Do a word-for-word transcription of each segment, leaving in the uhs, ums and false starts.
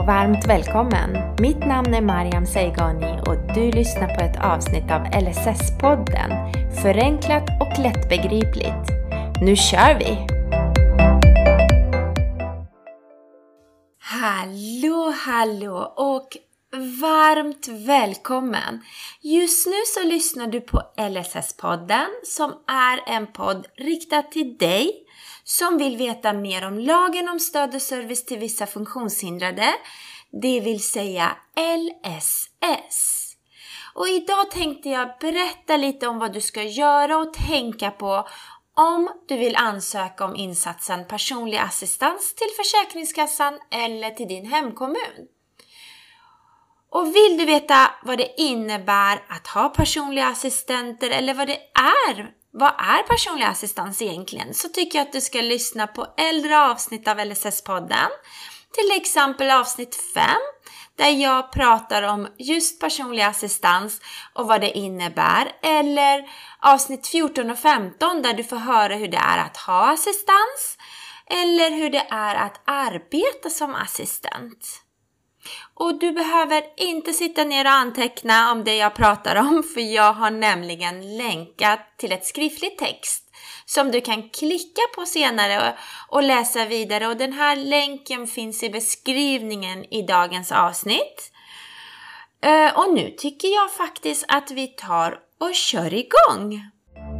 varmt välkommen! Mitt namn är Mariam Seigani och du lyssnar på ett avsnitt av L S S-podden. Förenklat och lättbegripligt. Nu kör vi! Hallå, hallå och varmt välkommen! Just nu så lyssnar du på L S S-podden som är en podd riktad till dig som vill veta mer om lagen om stöd och service till vissa funktionshindrade, det vill säga L S S. Och idag tänkte jag berätta lite om vad du ska göra och tänka på om du vill ansöka om insatsen personlig assistans till Försäkringskassan eller till din hemkommun. Och vill du veta vad det innebär att ha personliga assistenter eller vad det är, vad är personlig assistans egentligen, så tycker jag att du ska lyssna på äldre avsnitt av L S S-podden. Till exempel avsnitt fem där jag pratar om just personlig assistans och vad det innebär. Eller avsnitt fjorton och femton där du får höra hur det är att ha assistans eller hur det är att arbeta som assistent. Och du behöver inte sitta ner och anteckna om det jag pratar om, för jag har nämligen länkat till ett skriftligt text som du kan klicka på senare och läsa vidare. Och den här länken finns i beskrivningen i dagens avsnitt. Och nu tycker jag faktiskt att vi tar och kör igång.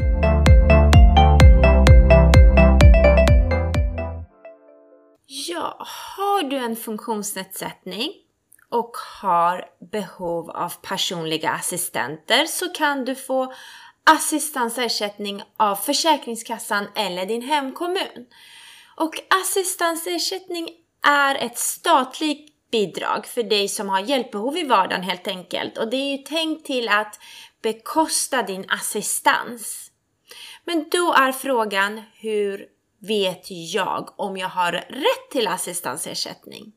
Ja, har du en funktionsnedsättning och har behov av personliga assistenter så kan du få assistansersättning av Försäkringskassan eller din hemkommun. Och assistansersättning är ett statligt bidrag för dig som har hjälpbehov i vardagen helt enkelt. Och det är ju tänkt till att bekosta din assistans. Men då är frågan, hur vet jag om jag har rätt till assistansersättning?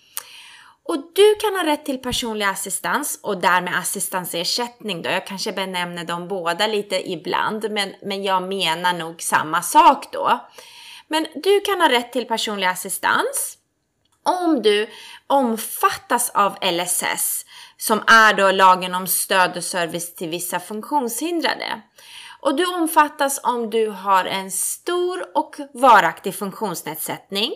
Och du kan ha rätt till personlig assistans och därmed assistansersättning då. Jag kanske benämner dem båda lite ibland, men, men jag menar nog samma sak då. Men du kan ha rätt till personlig assistans om du omfattas av L S S, som är då lagen om stöd och service till vissa funktionshindrade. Och du omfattas om du har en stor och varaktig funktionsnedsättning.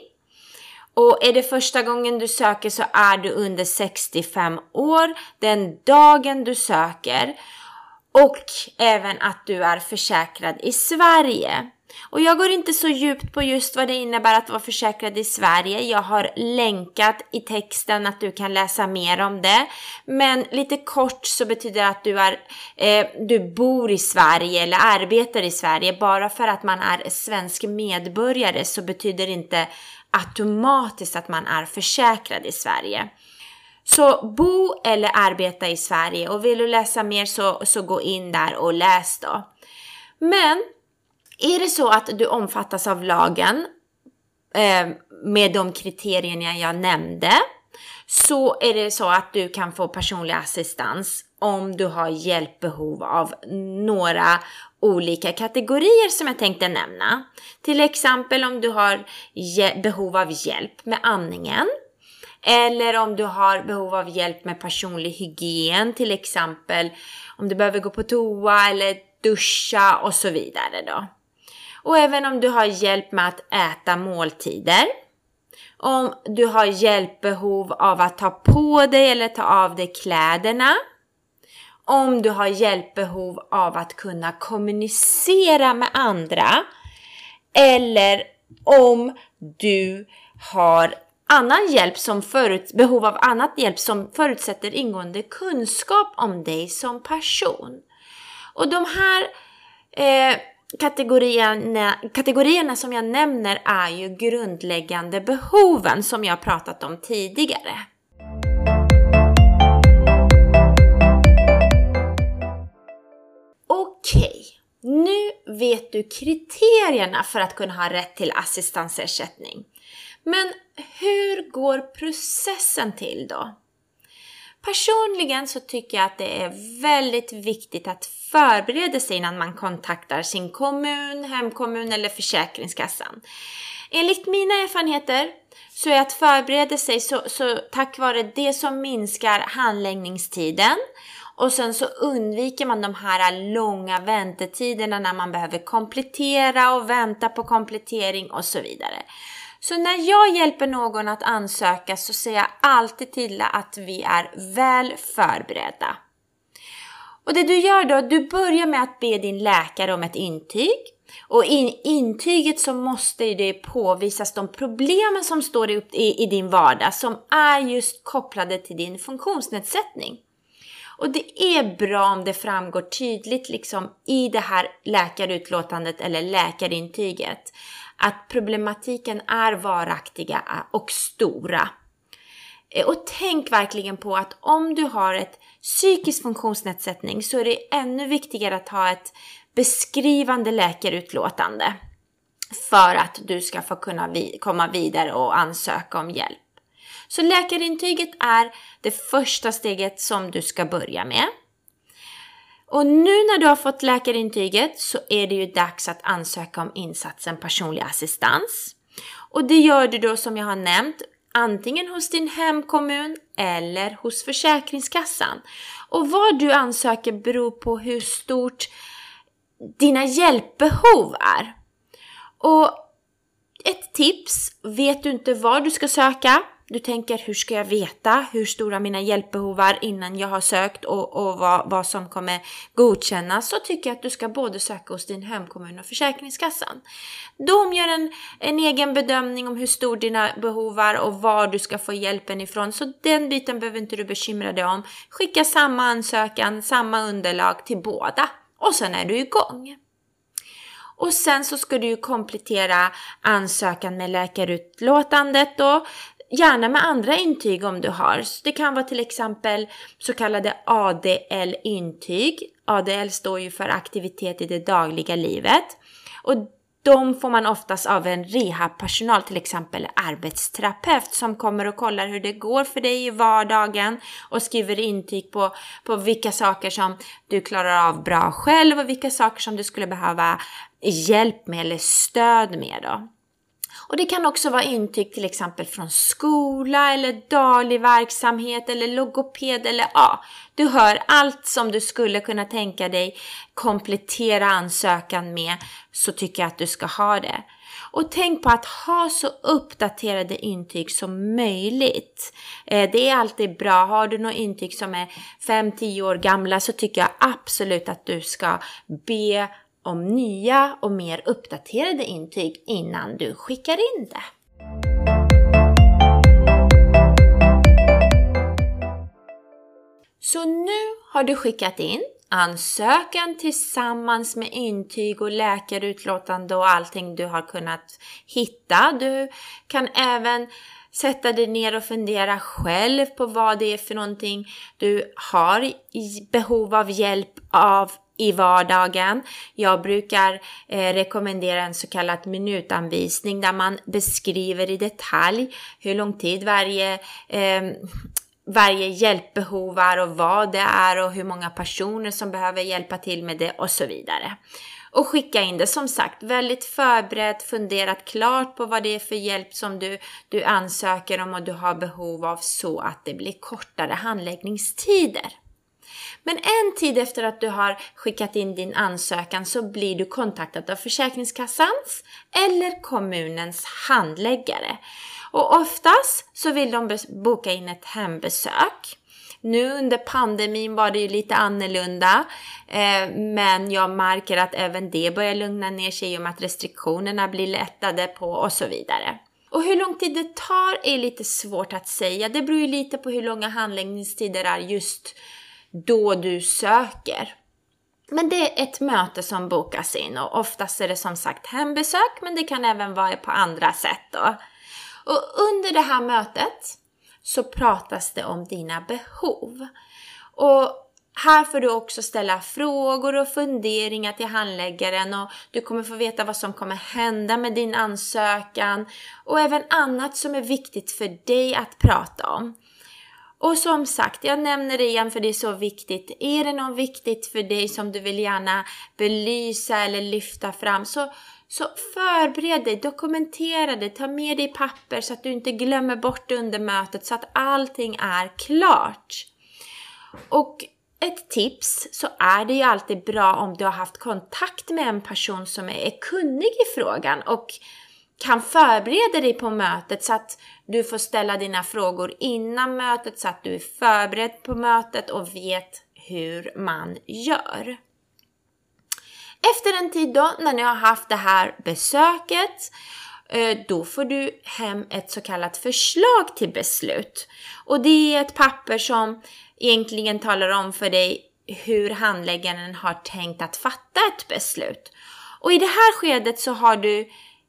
Och är det första gången du söker så är du under sextiofem år den dagen du söker. Och även att du är försäkrad i Sverige. Och jag går inte så djupt på just vad det innebär att vara försäkrad i Sverige. Jag har länkat i texten att du kan läsa mer om det. Men lite kort så betyder det att du, är, eh, du bor i Sverige eller arbetar i Sverige. Bara för att man är svensk medborgare så betyder det inte automatiskt att man är försäkrad i Sverige. Så bo eller arbeta i Sverige, och vill du läsa mer så, så gå in där och läs då. Men är det så att du omfattas av lagen eh, med de kriterierna jag nämnde, så är det så att du kan få personlig assistans om du har hjälpbehov av några olika kategorier som jag tänkte nämna. Till exempel om du har behov av hjälp med andningen. Eller om du har behov av hjälp med personlig hygien. Till exempel om du behöver gå på toa eller duscha och så vidare då. Och även om du har hjälp med att äta måltider. Om du har hjälpbehov av att ta på dig eller ta av dig kläderna. Om du har hjälpbehov av att kunna kommunicera med andra. Eller om du har annan hjälp som förut, behov av annat hjälp som förutsätter ingående kunskap om dig som person. Och de här eh, kategorierna, kategorierna som jag nämner är ju grundläggande behoven som jag pratat om tidigare. Okej, nu vet du kriterierna för att kunna ha rätt till assistansersättning. Men hur går processen till då? Personligen så tycker jag att det är väldigt viktigt att förbereda sig innan man kontaktar sin kommun, hemkommun eller Försäkringskassan. Enligt mina erfarenheter så är att förbereda sig så, så tack vare det som minskar handläggningstiden. Och sen så undviker man de här långa väntetiderna när man behöver komplettera och vänta på komplettering och så vidare. Så när jag hjälper någon att ansöka så säger jag alltid till att vi är väl förberedda. Och det du gör då, du börjar med att be din läkare om ett intyg. Och i intyget så måste det påvisas de problemen som står i, i, i din vardag som är just kopplade till din funktionsnedsättning. Och det är bra om det framgår tydligt liksom i det här läkarutlåtandet eller läkarintyget att problematiken är varaktiga och stora. Och tänk verkligen på att om du har ett psykisk funktionsnedsättning så är det ännu viktigare att ha ett beskrivande läkarutlåtande för att du ska få kunna vi- komma vidare och ansöka om hjälp. Så läkarintyget är det första steget som du ska börja med. Och nu när du har fått läkarintyget så är det ju dags att ansöka om insatsen personlig assistans. Och det gör du då som jag har nämnt antingen hos din hemkommun eller hos Försäkringskassan. Och vad du ansöker beror på hur stort dina hjälpbehov är. Och ett tips, vet du inte vad du ska söka? Du tänker, hur ska jag veta hur stora mina hjälpbehov är innan jag har sökt och, och vad, vad som kommer godkännas, så tycker jag att du ska både söka hos din hemkommun och Försäkringskassan. De gör en, en egen bedömning om hur stor dina behov är och var du ska få hjälpen ifrån, så den biten behöver inte du bekymra dig om. Skicka samma ansökan, samma underlag till båda och sen är du igång. Och sen så ska du ju komplettera ansökan med läkarutlåtandet då. Gärna med andra intyg om du har. Det kan vara till exempel så kallade A D L-intyg. A D L står ju för aktivitet i det dagliga livet. Och de får man oftast av en rehabpersonal, till exempel arbetsterapeut, som kommer och kollar hur det går för dig i vardagen och skriver intyg på, på vilka saker som du klarar av bra själv och vilka saker som du skulle behöva hjälp med eller stöd med då. Och det kan också vara intyg till exempel från skola eller daglig verksamhet eller logoped eller ja, du hör allt som du skulle kunna tänka dig komplettera ansökan med, så tycker jag att du ska ha det. Och tänk på att ha så uppdaterade intyg som möjligt. Det är alltid bra. Har du något intyg som är fem till tio år gamla så tycker jag absolut att du ska be om nya och mer uppdaterade intyg innan du skickar in det. Så nu har du skickat in ansökan tillsammans med intyg och läkarutlåtande och allting du har kunnat hitta. Du kan även sätta dig ner och fundera själv på vad det är för någonting du har i behov av hjälp av i vardagen. Jag brukar eh, rekommendera en så kallad minutanvisning där man beskriver i detalj hur lång tid varje, eh, varje hjälpbehov är och vad det är och hur många personer som behöver hjälpa till med det och så vidare. Och skicka in det, som sagt, väldigt förberett, funderat klart på vad det är för hjälp som du, du ansöker om och du har behov av, så att det blir kortare handläggningstider. Men en tid efter att du har skickat in din ansökan så blir du kontaktad av Försäkringskassans eller kommunens handläggare. Och oftast så vill de boka in ett hembesök. Nu under pandemin var det ju lite annorlunda, eh, men jag märker att även det börjar lugna ner sig om att restriktionerna blir lättade på och så vidare. Och hur lång tid det tar är lite svårt att säga. Det beror ju lite på hur långa handläggningstider är just då du söker. Men det är ett möte som bokas in och oftast är det som sagt hembesök, men det kan även vara på andra sätt då. Och under det här mötet så pratas det om dina behov. Och här får du också ställa frågor och funderingar till handläggaren och du kommer få veta vad som kommer hända med din ansökan och även annat som är viktigt för dig att prata om. Och som sagt, jag nämner det igen för det är så viktigt. Är det något viktigt för dig som du vill gärna belysa eller lyfta fram, så Så förbered dig, dokumentera det, ta med dig papper så att du inte glömmer bort under mötet så att allting är klart. Och ett tips, så är det ju alltid bra om du har haft kontakt med en person som är kunnig i frågan och kan förbereda dig på mötet så att du får ställa dina frågor innan mötet så att du är förberedd på mötet och vet hur man gör. Efter en tid då, när ni har haft det här besöket, då får du hem ett så kallat förslag till beslut. Och det är ett papper som egentligen talar om för dig hur handläggaren har tänkt att fatta ett beslut. Och i det här skedet så har du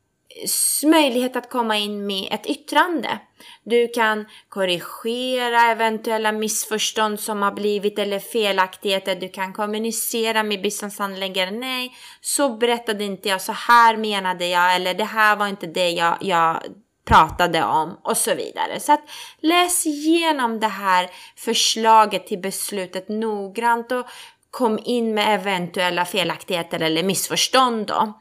möjlighet att komma in med ett yttrande. Du kan korrigera eventuella missförstånd som har blivit eller felaktigheter. Du kan kommunicera med biståndshandläggaren. Nej, så berättade inte jag, så här menade jag, eller det här var inte det jag, jag pratade om och så vidare. Så att läs igenom det här förslaget till beslutet noggrant och kom in med eventuella felaktigheter eller missförstånd då.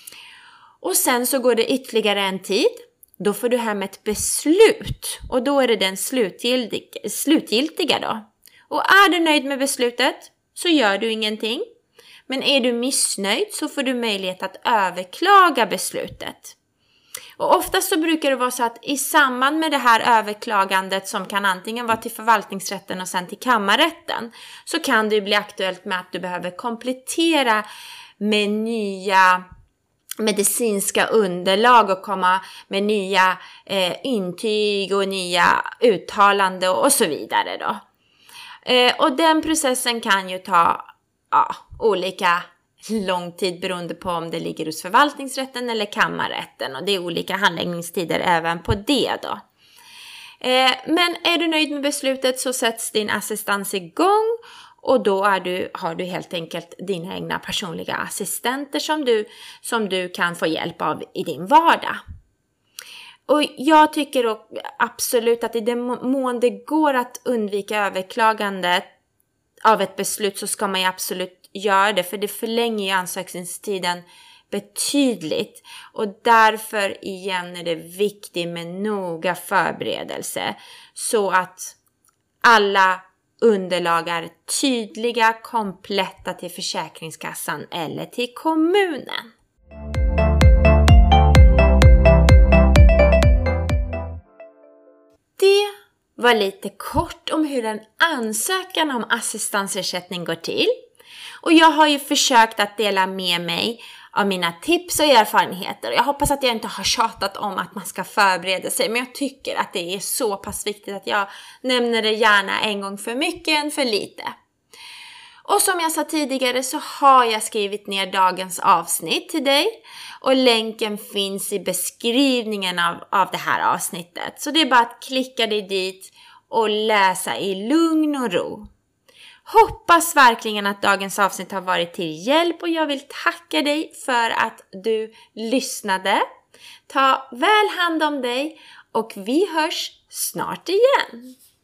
Och sen så går det ytterligare en tid. Då får du hem ett beslut. Och då är det den slutgiltiga, slutgiltiga då. Och är du nöjd med beslutet så gör du ingenting. Men är du missnöjd så får du möjlighet att överklaga beslutet. Och oftast så brukar det vara så att i samband med det här överklagandet, som kan antingen vara till förvaltningsrätten och sen till kammarrätten, så kan det bli aktuellt med att du behöver komplettera med nya medicinska underlag och komma med nya eh, intyg och nya uttalande och så vidare då. Eh, och den processen kan ju ta ja, olika lång tid beroende på om det ligger hos förvaltningsrätten eller kammarrätten, och det är olika handläggningstider även på det då. Eh, men är du nöjd med beslutet så sätts din assistans igång. Och då är du, har du helt enkelt dina egna personliga assistenter som du, som du kan få hjälp av i din vardag. Och jag tycker absolut att i den mån det går att undvika överklagandet av ett beslut så ska man ju absolut göra det. För det förlänger ju ansökningstiden betydligt. Och därför igen är det viktigt med noga förberedelse. Så att alla underlag är tydliga, kompletta till Försäkringskassan eller till kommunen. Det var lite kort om hur en ansökan om assistansersättning går till. Och jag har ju försökt att dela med mig av mina tips och erfarenheter. Jag hoppas att jag inte har tjatat om att man ska förbereda sig. Men jag tycker att det är så pass viktigt att jag nämner det gärna en gång för mycket än för lite. Och som jag sa tidigare så har jag skrivit ner dagens avsnitt till dig. Och länken finns i beskrivningen av, av det här avsnittet. Så det är bara att klicka dig dit och läsa i lugn och ro. Hoppas verkligen att dagens avsnitt har varit till hjälp, och jag vill tacka dig för att du lyssnade. Ta väl hand om dig och vi hörs snart igen.